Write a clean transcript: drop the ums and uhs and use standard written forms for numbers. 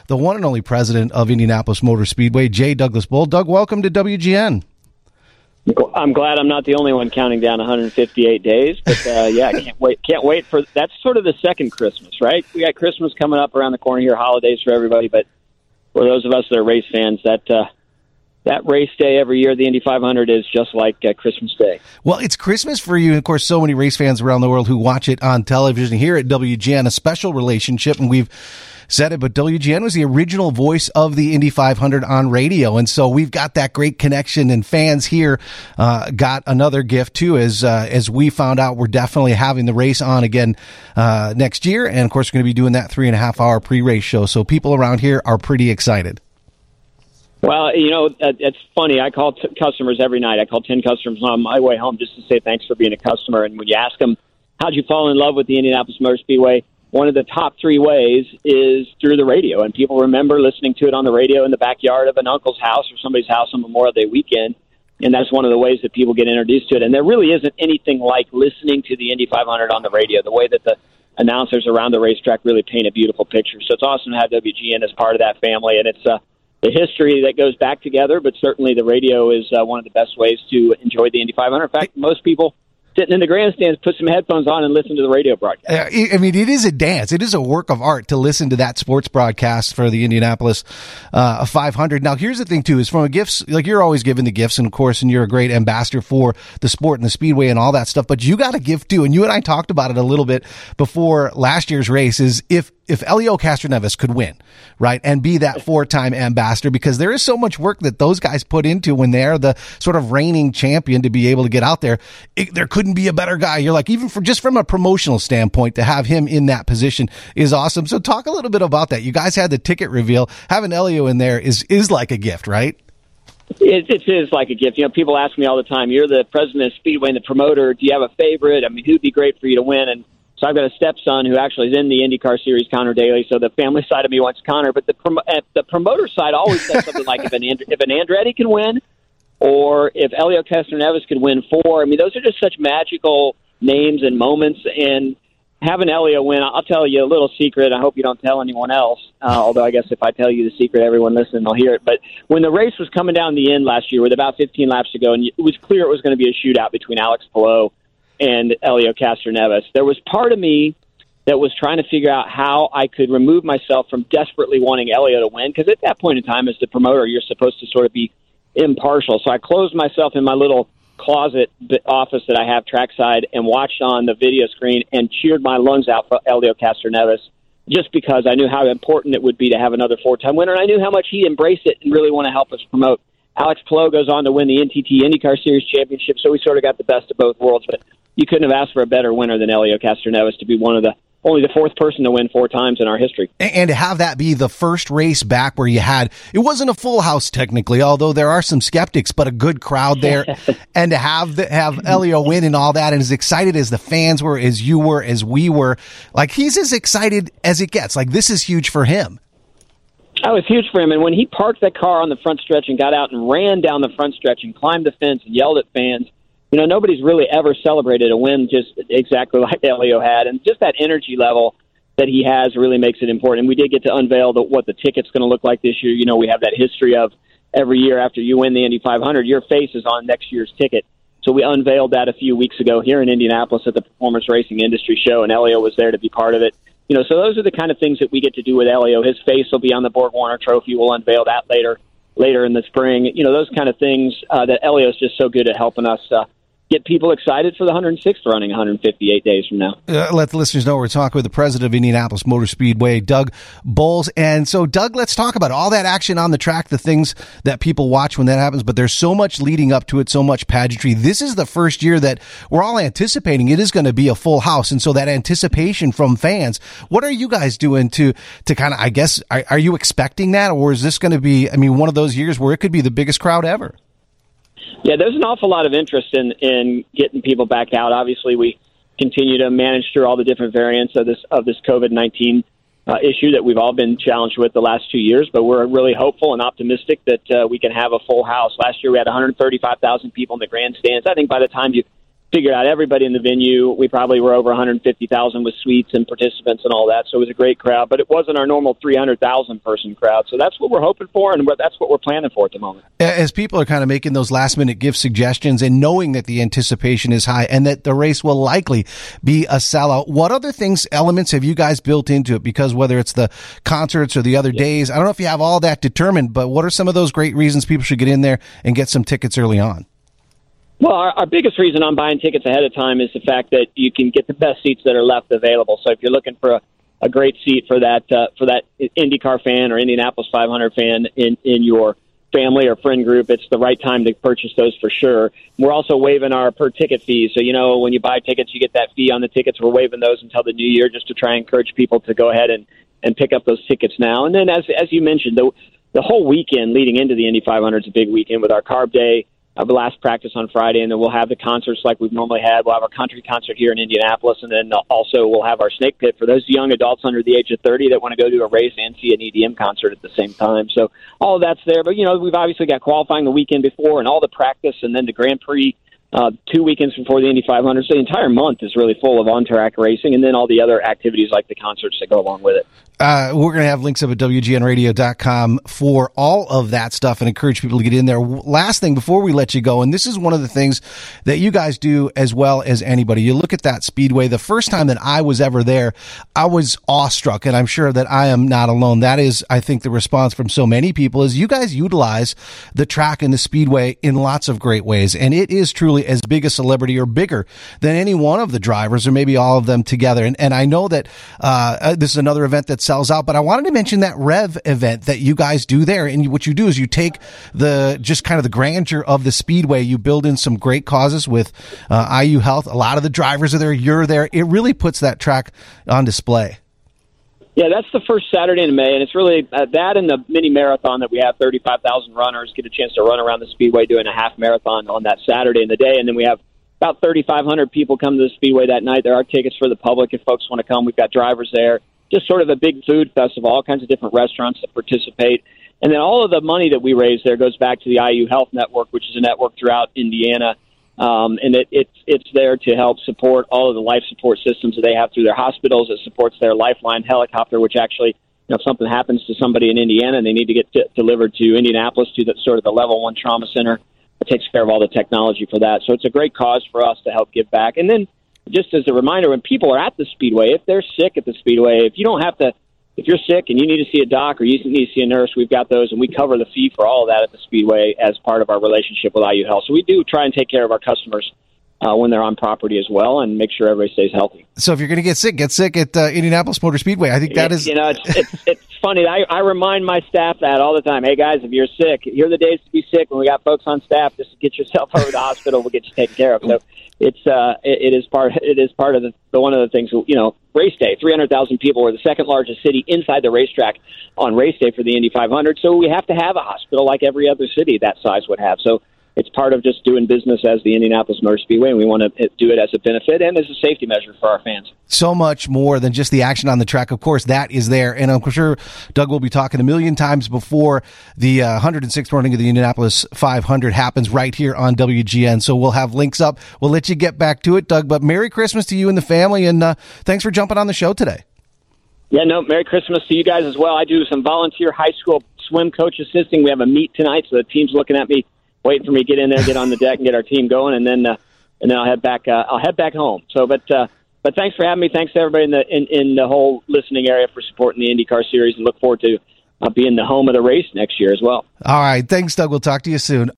the one and only president of Indianapolis Motor Speedway, J. Douglas Boll. Doug, welcome to WGN. I'm glad I'm not the only one counting down 158 days, but I can't wait for that's sort of the second Christmas, right? We got Christmas coming up around the corner here, holidays for everybody, but for those of us that are race fans, that race day every year, the Indy 500, is just like Christmas Day. Well, it's Christmas for you. Of course, so many race fans around the world who watch it on television. Here at WGN, a special relationship, and we've said it, but WGN was the original voice of the Indy 500 on radio. And so we've got that great connection, and fans here got another gift too, as we found out we're definitely having the race on again next year. And of course, we're going to be doing that 3.5 hour pre-race show. So people around here are pretty excited. Well, it's funny. I call customers every night. I call 10 customers on my way home just to say thanks for being a customer. And when you ask them, how'd you fall in love with the Indianapolis Motor Speedway? One of the top 3 ways is through the radio. And people remember listening to it on the radio in the backyard of an uncle's house or somebody's house on Memorial Day weekend. And that's one of the ways that people get introduced to it. And there really isn't anything like listening to the Indy 500 on the radio, the way that the announcers around the racetrack really paint a beautiful picture. So it's awesome to have WGN as part of that family. And it's the history that goes back together, but certainly the radio is one of the best ways to enjoy the Indy 500. In fact, most people sitting in the grandstands put some headphones on and listen to the radio broadcast. I mean, it is a dance. It is a work of art to listen to that sports broadcast for the Indianapolis 500. Now, here's the thing, too, is from a gifts, like you're always giving the gifts, and of course, and you're a great ambassador for the sport and the speedway and all that stuff, but you got a gift, too, and you and I talked about it a little bit before last year's race, is if Helio Castroneves could win, right, and be that 4-time ambassador, because there is so much work that those guys put into when they're the sort of reigning champion to be able to get out there. There couldn't be a better guy. You're like, even from a promotional standpoint, to have him in that position is awesome. So talk a little bit about that. You guys had the ticket reveal. Having Helio in there is like a gift, right? It is like a gift. People ask me all the time, you're the president of Speedway and the promoter. Do you have a favorite? I mean, who'd be great for you to win? And so I've got a stepson who actually is in the IndyCar Series, Connor Daly. So the family side of me wants Connor, but the promoter side always says something like, if an Andretti can win, or if Helio Castroneves could win 4. I mean, those are just such magical names and moments. And having Helio win, I'll tell you a little secret. I hope you don't tell anyone else. Although I guess if I tell you the secret, everyone listening will hear it. But when the race was coming down the end last year with about 15 laps to go, and it was clear it was going to be a shootout between Alex Palou and Helio Castroneves, there was part of me that was trying to figure out how I could remove myself from desperately wanting Helio to win, because at that point in time, as the promoter, you're supposed to sort of be impartial. So I closed myself in my little closet office that I have trackside and watched on the video screen and cheered my lungs out for Helio Castroneves, just because I knew how important it would be to have another 4-time winner, and I knew how much he embraced it and really want to help us promote. Alex Palou goes on to win the NTT IndyCar Series championship, so we sort of got the best of both worlds. But you couldn't have asked for a better winner than Helio Castroneves to be only the 4th person to win 4 times in our history. And to have that be the first race back where it wasn't a full house technically, although there are some skeptics, but a good crowd there. And to have Helio win and all that, and as excited as the fans were, as you were, as we were, like, he's as excited as it gets. Like, this is huge for him. Oh, it's huge for him. And when he parked that car on the front stretch and got out and ran down the front stretch and climbed the fence and yelled at fans, nobody's really ever celebrated a win just exactly like Helio had. And just that energy level that he has really makes it important. And we did get to unveil what the ticket's going to look like this year. We have that history of every year after you win the Indy 500, your face is on next year's ticket. So we unveiled that a few weeks ago here in Indianapolis at the Performance Racing Industry Show, and Helio was there to be part of it. So those are the kind of things that we get to do with Helio. His face will be on the Borg Warner Trophy. We'll unveil that later in the spring. Those kind of things that Helio is just so good at helping us get people excited for the 106th running 158 days from now. Let the listeners know we're talking with the president of Indianapolis Motor Speedway, Doug Boll. And so, Doug, let's talk about all that action on the track, the things that people watch when that happens. But there's so much leading up to it, so much pageantry. This is the first year that we're all anticipating it is going to be a full house. And so that anticipation from fans, what are you guys doing to kind of, I guess, are you expecting that? Or is this going to be, one of those years where it could be the biggest crowd ever? Yeah, there's an awful lot of interest in getting people back out. Obviously, we continue to manage through all the different variants of this COVID-19 issue that we've all been challenged with the last 2 years, but we're really hopeful and optimistic that we can have a full house. Last year, we had 135,000 people in the grandstands. I think by the time you figured out everybody in the venue. We probably were over 150,000 with suites and participants and all that. So it was a great crowd, but it wasn't our normal 300,000 person crowd. So that's what we're hoping for, and that's what we're planning for at the moment. As people are kind of making those last minute gift suggestions and knowing that the anticipation is high and that the race will likely be a sellout, what other elements have you guys built into it? Because whether it's the concerts or the other days, I don't know if you have all that determined, but what are some of those great reasons people should get in there and get some tickets early on? Well, our biggest reason I'm buying tickets ahead of time is the fact that you can get the best seats that are left available. So if you're looking for a great seat for that IndyCar fan or Indianapolis 500 fan in your family or friend group, it's the right time to purchase those for sure. We're also waiving our per ticket fees. So, when you buy tickets, you get that fee on the tickets. We're waiving those until the new year just to try and encourage people to go ahead and pick up those tickets now. And then as you mentioned, the whole weekend leading into the Indy 500 is a big weekend with our Carb Day, the last practice on Friday, and then we'll have the concerts like we've normally had. We'll have our country concert here in Indianapolis, and then also we'll have our Snake Pit for those young adults under the age of 30 that want to go to a race and see an EDM concert at the same time. So all of that's there. But, we've obviously got qualifying the weekend before and all the practice, and then the Grand Prix 2 weekends before the Indy 500. So the entire month is really full of on-track racing, and then all the other activities like the concerts that go along with it. We're going to have links up at WGNradio.com for all of that stuff and encourage people to get in there. Last thing before we let you go, and this is one of the things that you guys do as well as anybody. You look at that speedway. The first time that I was ever there, I was awestruck, and I'm sure that I am not alone. That is, I think, the response from so many people is you guys utilize the track and the speedway in lots of great ways, and it is truly as big a celebrity or bigger than any one of the drivers or maybe all of them together. And I know that this is another event that's sells out, but I wanted to mention that Rev event that you guys do there. And what you do is you take just kind of the grandeur of the speedway, you build in some great causes with IU Health. A lot of the drivers are there. You're there. It really puts that track on display. Yeah, that's the first Saturday in May, and it's really that and the mini marathon that we have. 35,000 runners get a chance to run around the speedway doing a half marathon on that Saturday in the day, and then we have about 3,500 people come to the speedway that night. There are tickets for the public if folks want to come. We've got drivers there. Just sort of a big food festival, all kinds of different restaurants that participate. And then all of the money that we raise there goes back to the IU Health Network, which is a network throughout Indiana. And it's there to help support all of the life support systems that they have through their hospitals. It supports their Lifeline helicopter, which actually, if something happens to somebody in Indiana and they need to get delivered to Indianapolis to the sort of the level 1 trauma center, it takes care of all the technology for that. So it's a great cause for us to help give back. And then just as a reminder, when people are at the Speedway, if they're sick at the Speedway, if you're sick and you need to see a doc or you need to see a nurse, we've got those, and we cover the fee for all of that at the Speedway as part of our relationship with IU Health. So we do try and take care of our customers when they're on property as well, and make sure everybody stays healthy. So if you're going to get sick at Indianapolis Motor Speedway. I think that is... It's funny. I remind my staff that all the time. Hey, guys, if you're sick, here are the days to be sick. When we got folks on staff, just get yourself over to the hospital. We'll get you taken care of. So it is part of the one of the things, race day, 300,000 people. We're the second largest city inside the racetrack on race day for the Indy 500. So we have to have a hospital like every other city that size would have. So it's part of just doing business as the Indianapolis Motor Speedway, and we want to do it as a benefit and as a safety measure for our fans. So much more than just the action on the track. Of course, that is there, and I'm sure Doug will be talking a million times before the 106th running of the Indianapolis 500 happens right here on WGN, so we'll have links up. We'll let you get back to it, Doug, but Merry Christmas to you and the family, and thanks for jumping on the show today. Yeah, no, Merry Christmas to you guys as well. I do some volunteer high school swim coach assisting. We have a meet tonight, so the team's looking at me, waiting for me to get in there, get on the deck, and get our team going, and then I'll head back. I'll head back home. So, but thanks for having me. Thanks to everybody in the whole listening area for supporting the IndyCar series, and look forward to being the home of the race next year as well. All right, thanks, Doug. We'll talk to you soon.